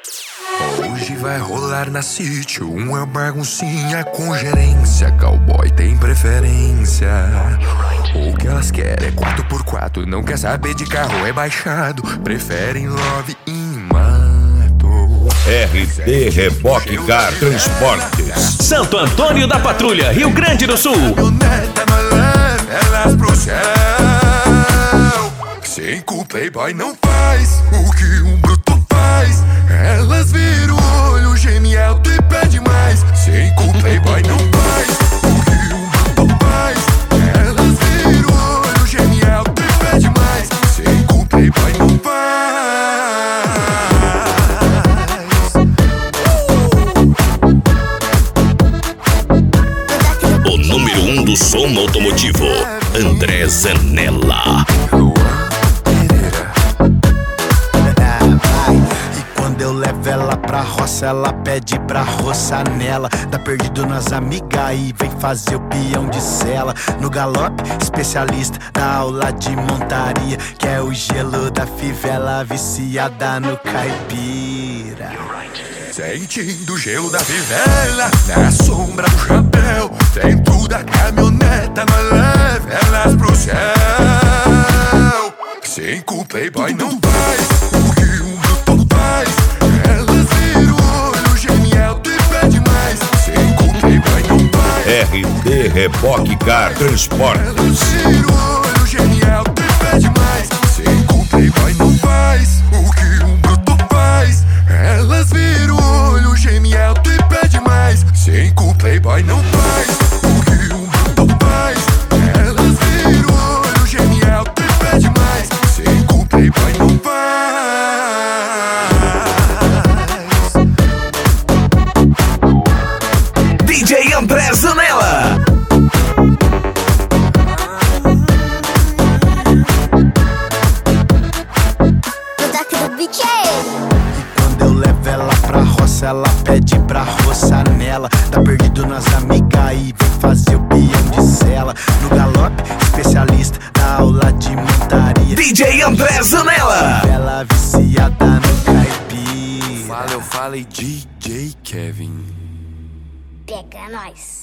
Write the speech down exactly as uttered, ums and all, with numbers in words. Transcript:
Hoje vai rolar na City uma baguncinha com gerência. Cowboy tem preferência. O que elas querem é quatro por quatro. Não quer saber de carro rebaixado. Preferem love em mato. R D Reboque Car Transportes, Santo Antônio da Patrulha, Rio Grande do Sul. Caminhoneta mais leve, elas pro céu. Cinco playboy não faz o que um bruto faz. Elas viram o olho, geme alto e pede mais. Cinco playboy não faz o que um bruto faz. Elas viram o olho, geme alto e pede mais. Cinco playboy não faz. o número um do som automotivo, André Zanella. Eu levo ela pra roça, ela pede pra roçar nela. Tá perdido nas amigas e vem fazer o peão de sela. No galope, especialista da aula de montaria, que é o gelo da fivela, viciada no caipira. Sentindo o gelo da fivela, na sombra do chapéu, dentro da caminhoneta, nós leva elas pro céu. Cinco playboy não faz o que um bruto faz. Elas viram o olho, geme alto e pede mais. Cinco playboy não faz. R D Reboque Car Transportes. Elas viram o olho, geme alto e pede mais. Cinco playboy não faz o que um bruto faz. Elas viram o olho, geme alto e pede mais. Cinco playboy não faz o que um bruto faz. Elas viram o olho, geme alto e pede mais. Cinco playboy não faz. D J André Zanella. Eu levo ela pra roça, ela pede pra roçar nela. Tá perdido nas amigas e vem fazer o peão de sela. No galope, especialista da aula de montaria, D J André Zanella. ela viciada no caipira. Fala, eu falei D J Kevin. Pega nós.